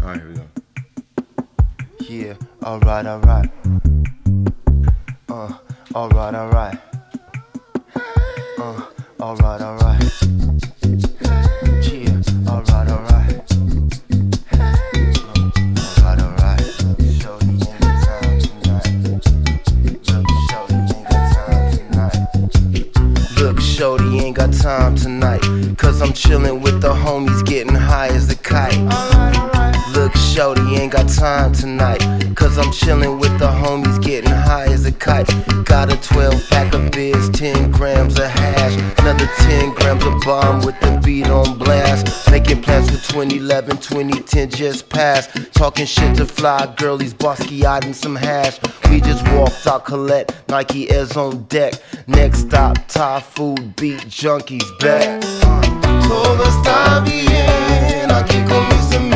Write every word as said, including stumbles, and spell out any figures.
Alright, here we go. Yeah, alright, alright. Uh, alright, alright. Uh, alright, alright. Yeah, alright, alright. Alright, alright. Shorty ain't got time tonight. Look, shorty ain't got time tonight. Look, shorty ain't got time tonight. Cause I'm chillin' with the homies getting high as a kite. Look, shorty ain't got time tonight. Cause I'm chillin' with the homies getting high as a kite. Got a twelve pack of beers, ten grams of hash, another ten grams of bomb with the beat on blast. Making plans for twenty eleven, twenty ten just passed. Talking shit to fly girlies, Basquiat and some hash. We just walked out Colette, Nike Airs on deck. Next stop, Thai food, beat junkies back. Toda está bien, aquí con mis amigos.